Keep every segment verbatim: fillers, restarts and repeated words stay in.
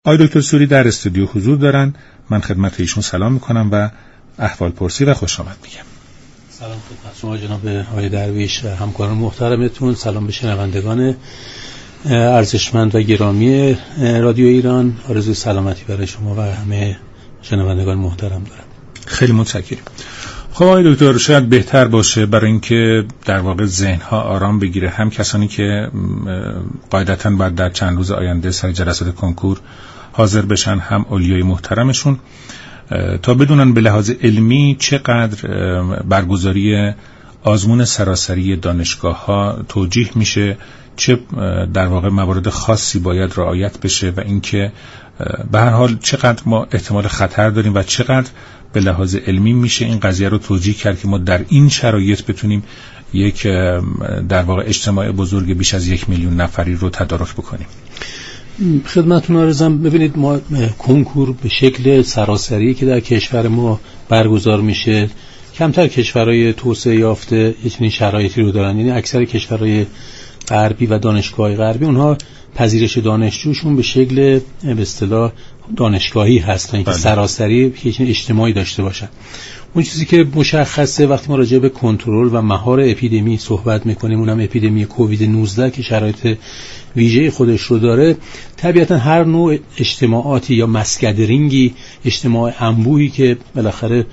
آقای دکتر سوری در استودیو حضور دارن. من خدمت ایشون سلام میکنم و احوال پرسی و خوش آمد میگم. سلام خدمت شما جناب آقای درویش و همکاران محترمتون. سلام به شنوندگان ارزشمند و گرامی رادیو ایران. آرزوی سلامتی برای شما و همه شنوندگان محترم دارم. خیلی متشکرم. خب آقای دکتر، شاید بهتر باشه برای اینکه در واقع ذهنها آرام بگیره، هم کسانی که قاعدتاً باید در چند روز آینده سر جلسات کنکور حاضر بشن، هم اولیای محترمشون، تا بدونن به لحاظ علمی چقدر برگزاری آزمون سراسری دانشگاه‌ها توجیه میشه، چه در واقع موارد خاصی باید رعایت بشه و اینکه به هر حال چقدر ما احتمال خطر داریم و چقدر به لحاظ علمی میشه این قضیه رو توجیه کرد که ما در این شرایط بتونیم یک در واقع اجتماع بزرگ بیش از یک میلیون نفری رو تدارک بکنیم. خدمتتون عرضم، ببینید ما کنکور به شکل سراسری که در کشور ما برگزار میشه، کمتر کشورهای توسعه یافته یه چنین شرایطی رو دارن. یعنی اکثر کشورهای غربی و دانشگاه‌های غربی اونها پذیرش دانشجوشون به شکل به اصطلاح دانشگاهی هستن که سراسری یک اجتماعی داشته باشن. اون چیزی که مشخصه وقتی ما راجع به کنترل و مهار اپیدمی صحبت میکنیم، اونم اپیدمی کووید نوزده که شرایط ویژه خودش رو داره، طبیعتا هر نوع اجتماعاتی یا مسگدرینگی، اجتماع انبوهی که بالاخره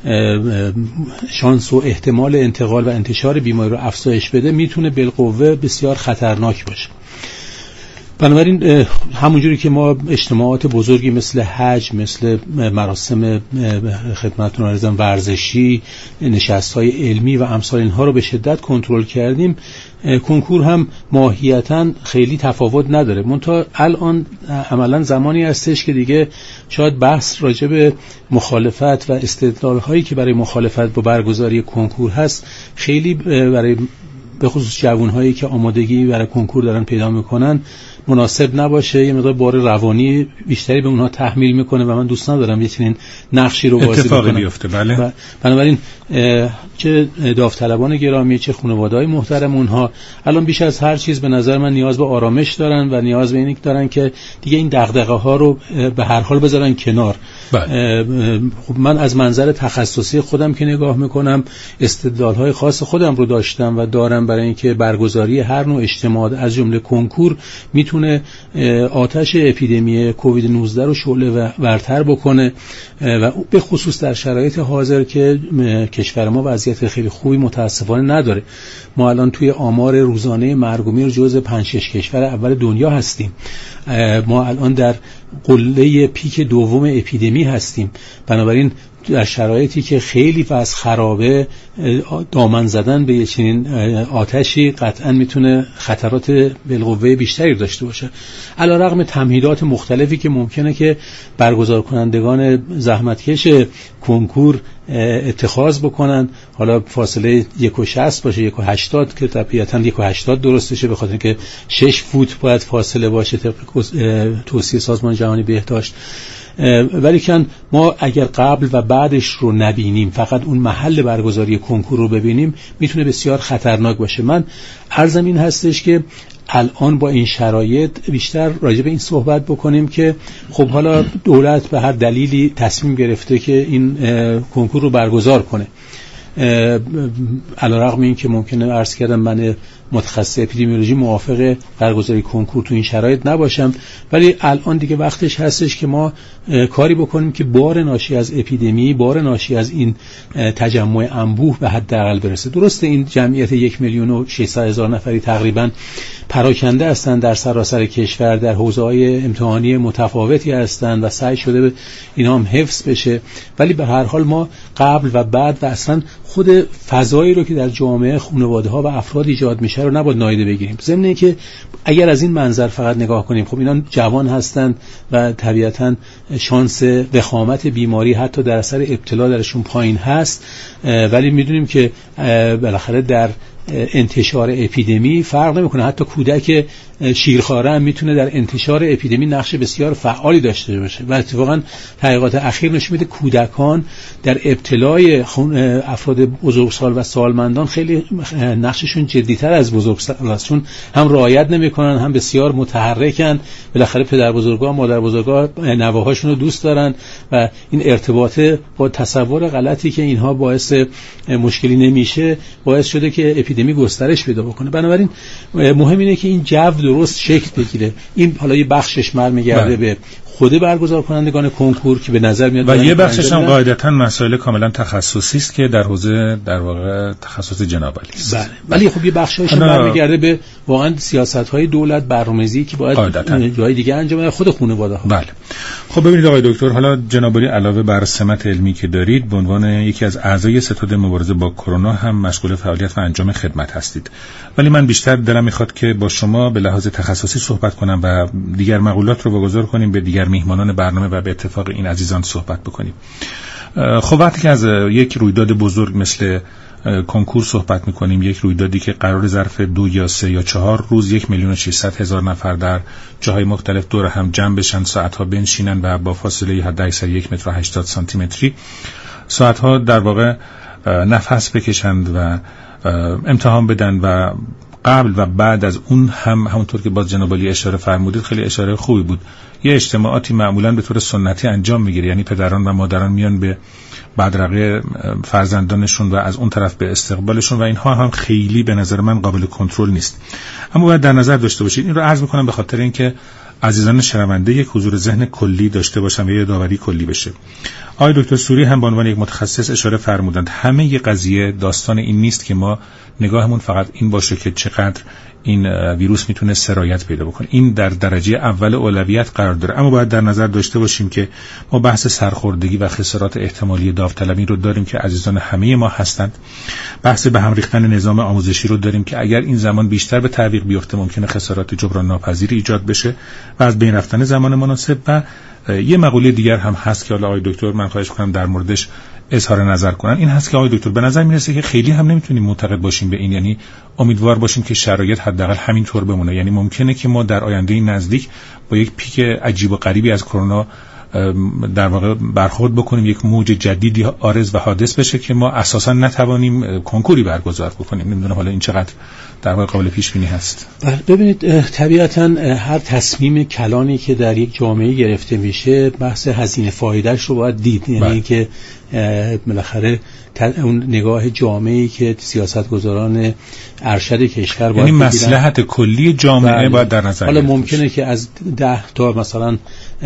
شانس و احتمال انتقال و انتشار بیماری رو افزایش بده میتونه بالقوه بسیار خطرناک باشه. بنابراین همونجوری که ما اجتماعات بزرگی مثل حج، مثل مراسم خدمتتون عرضم ورزشی، نشست‌های علمی و امثال اینها رو به شدت کنترل کردیم، کنکور هم ماهیتاً خیلی تفاوت نداره. منتها الان عملاً زمانی هستش که دیگه شاید بحث راجع به مخالفت و استدلال‌هایی که برای مخالفت با برگزاری کنکور هست خیلی برای به خصوص جوان‌هایی که آمادگی برای کنکور دارن پیدا میکنن مناسب نباشه. یه مقدار بار روانی بیشتری به اونها تحمیل میکنه و من دوست ندارم یه چنین نقشی رو بازی اتفاقی بیفته. بله. بنابراین چه داوطلبان گرامی چه خانواده‌های محترم اونها الان بیش از هر چیز به نظر من نیاز به آرامش دارن و نیاز به اینک دارن که دیگه این دغدغه‌ها رو به هر حال بذارن کنار. خب من از منظر تخصصی خودم که نگاه میکنم استدلال‌های خاص خودم رو داشتم و دارم برای اینکه برگزاری هر نوع اجتماع از جمله کنکور میتونه آتش اپیدمی کووید نوزده رو شعله ورتر بکنه و به خصوص در شرایط حاضر که کشور ما وضعیت خیلی خوبی متاسفانه نداره. ما الان توی آمار روزانه مرگ و میر جزو پنج شش کشور اول دنیا هستیم. ما الان در قله پیک دوم اپیدمی هستیم. بنابراین در شرایطی که خیلی وضع خرابه، دامن زدن به چنین آتشی قطعا میتونه خطرات بالقوه بیشتری داشته باشه. علیرغم تمهیدات مختلفی که ممکنه که برگزار کنندگان زحمتکش کنکور اتخاذ بکنن، حالا فاصله یک و شصت باشه، یک و هشتاد که طبیعتاً یک و هشتاد درستشه به خاطر که شش فوت باید فاصله باشه طبق توصیه سازمان جهانی بهداشت. ولی کن ما اگر قبل و بعدش رو نبینیم، فقط اون محل برگزاری کنکور رو ببینیم، میتونه بسیار خطرناک باشه. من عرضم این هستش که الان با این شرایط بیشتر راجع به این صحبت بکنیم که خب حالا دولت به هر دلیلی تصمیم گرفته که این کنکور رو برگزار کنه. علیرغم این که ممکنه عرض کردم من متخصص اپیدمیولوژی موافق برگزاری کنکور تو این شرایط نباشم، ولی الان دیگه وقتش هستش که ما کاری بکنیم که بار ناشی از اپیدمی، بار ناشی از این تجمع انبوه به حداقل برسه. درسته این جمعیت یک میلیون و ششصد هزار نفری تقریبا پراکنده هستند در سراسر کشور، در حوزه‌های امتحانی متفاوتی هستند و سعی شده به اینا هم حفظ بشه، ولی به هر حال ما قبل و بعد و اصلا خود فضایی رو که در جامعه خانواده‌ها و افراد ایجاد میشه رو نباید نادیده بگیریم. ضمن اینکه اگر از این منظر فقط نگاه کنیم، خب اینا جوان هستند و طبیعتاً شانس وخامت بیماری حتی در اثر ابتلا درشون پایین هست، ولی میدونیم که بالاخره در انتشار اپیدمی فرق نمیکنه. حتی کودک شیرخواره هم میتونه در انتشار اپیدمی نقش بسیار فعالی داشته باشه و اتفاقا تحقیقات اخیر نشون میده کودکان در ابتلای افراد بزرگسال و سالمندان خیلی نقششون جدی‌تر از بزرگسال است، چون هم رعایت نمی‌کنن هم بسیار متحرکن. بالاخره پدر بزرگا مادر بزرگا نوه‌هاشون رو دوست دارن و این ارتباط با تصور غلطی که اینها باعث مشکلی نمیشه باعث شده که اپیدمی گسترش پیدا بکنه. بنابراین مهم اینه که این جو درست شکل بگیره. این حالا یه بخشش برمیگرده به خود برگزار کنندگان کنکور که به نظر میاد و یه بخشش هم قاعدتاً مسائل کاملا تخصصی است که در حوزه در واقع تخصص جناب عالی است. بله. ولی خب یه بخشش هم برمیگرده به واقعا سیاست‌های دولت، برنامه‌ریزی که باید قاعدتاً جای دیگه انجام بده، خود خانواده‌ها. بله. خب ببینید آقای دکتر، حالا جناب عالی علاوه بر سمت علمی که دارید به عنوان یکی از اعضای ستاد مبارزه با کرونا هم مشغول فعالیت و انجام خدمت هستید. ولی من بیشتر دلم میخواد که با شما به لحاظ تخصصی صحبت کنم و دیگر مقولات رو واگذار کنیم به دیگر میهمانان برنامه و به اتفاق این عزیزان صحبت بکنیم. خب وقتی که از یک رویداد بزرگ مثل کنکور صحبت میکنیم، یک رویدادی که قرار ظرف دو یا سه یا چهار روز یک میلیون و ششصد هزار نفر در جاهای مختلف دور هم جمع بشن، ساعتها بنشینن و با فاصله حداکثر یک متر و هشتاد سانتی متری ساعتها در واقع نفس بکشند و امتحان بدن و قبل و بعد از اون هم همونطور که باز جناب عالی اشاره فرمودید خیلی اشاره خوبی بود. یه اجتماعاتی معمولاً به طور سنتی انجام میگیره، یعنی پدران و مادران میان به بدرقه فرزندانشون و از اون طرف به استقبالشون و اینها هم خیلی به نظر من قابل کنترل نیست. اما باید در نظر داشته باشید، این رو عرض میکنم به خاطر اینکه عزیزان شنونده یک حضور ذهن کلی داشته باشن و یه داوری کلی بشه. آقای دکتر سوری هم به عنوان یک متخصص اشاره فرمودند همه ی قضیه داستان این نیست که ما نگاهمون فقط این باشه که چقدر این ویروس میتونه سرایت پیدا بکنه. این در درجه اول اولویت قرار داره، اما باید در نظر داشته باشیم که ما بحث سرخوردگی و خسارات احتمالی داوطلبی رو داریم که عزیزان همه ما هستند. بحث به هم ریختن نظام آموزشی رو داریم که اگر این زمان بیشتر به تعویق بیفته ممکنه خسارات جبران ناپذیری ایجاد بشه و از بین رفتن زمان مناسب. و یه مقوله دیگر هم هست که حالا آقای دکتر من خواهش می‌کنم در موردش اظهار نظر کنن. این هست که آقای دکتر به نظر میرسه که خیلی هم نمیتونیم معتقد باشیم به این، یعنی امیدوار باشیم که شرایط حداقل همینطور بمونه. یعنی ممکنه که ما در آینده نزدیک با یک پیک عجیب و غریبی از کرونا در واقع برخورد بکنیم، یک موج جدیدی عارض و حادث بشه که ما اساسا نتوانیم کنکوری برگزار بکنیم. نمیدونم حالا این چقدر در واقع قابل پیش بینی هست. بله ببینید، طبیعتاً هر تصمیم کلانی که در یک جامعه گرفته میشه بحث هزینه فایدهش رو باید دید. یعنی اینکه بالاخره اون نگاه جامعه‌ای که سیاستگزاران ارشد کشور باید یعنی مصلحت کلی جامعه بله. باید در نظر حالا ممکنه که از ده تا مثلا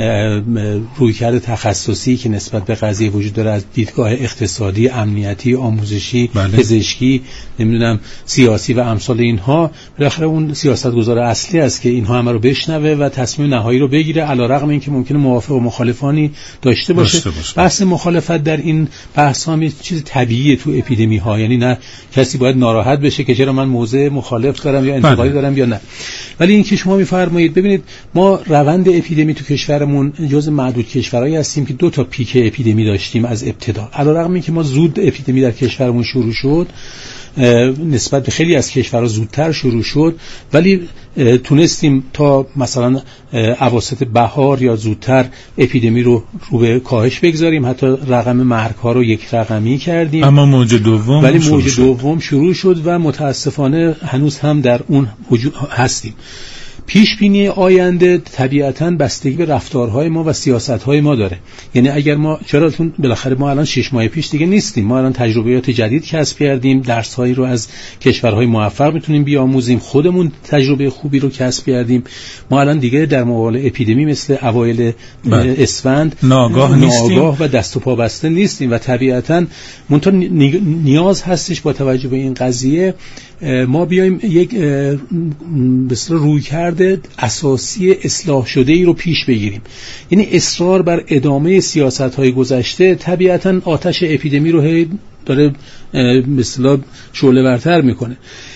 رویکرد تخصصی که نسبت به قضیه وجود داره از دیدگاه اقتصادی، امنیتی، آموزشی، بله. پزشکی، نمیدونم سیاسی و امثال اینها، بالاخره اون سیاستگزار اصلی است که اینها همه رو بشنوه و تصمیم نهایی رو بگیره، علیرغم اینکه ممکنه موافق و مخالفانی داشته باشه. بحث مخالفت در این بحث ها می چیز طبیعیه تو اپیدمی ها، یعنی نه کسی باید ناراحت بشه که چرا من موضع مخالف دارم یا انتقادی دارم یا نه. ولی اینکه شما میفرمایید ببینید ما روند اپیدمی تو کشورمون جز معدود کشورهایی هستیم که دو تا پیک اپیدمی داشتیم از ابتدا. علیرغم اینکه ما زود اپیدمی در کشورمون شروع شد، نسبت به خیلی از کشورها زودتر شروع شد، ولی تونستیم تا مثلا اواسط بهار یا زودتر اپیدمی رو رو به کاهش بگذاریم، حتی رقم مرگ ها رو یک رقمی کردیم. اما موج دوم ولی موج دوم شروع شد و متاسفانه هنوز هم در اون وجود هستیم. پیش بینی آینده طبیعتاً بستگی به رفتارهای ما و سیاستهای ما داره. یعنی اگر ما چرا چون بالاخره ما الان شش ماه پیش دیگه نیستیم، ما الان تجربیات جدید کسب کردیم، درس‌هایی رو از کشورهای موفق میتونیم بیاموزیم، خودمون تجربه خوبی رو کسب کردیم. ما الان دیگه در مقابل اپیدمی مثل اوایل اسفند ناگاه نیستیم، ناگاه و دست و پا بسته نیستیم و طبیعتاً منتها نیاز هستش با توجه به این قضیه ما بیایم یک بسیار رویکرد اساسی اصلاح شده ای رو پیش بگیریم. یعنی اصرار بر ادامه سیاست‌های گذشته طبیعتاً آتش اپیدمی رو داره مثلا شعله ورتر میکنه.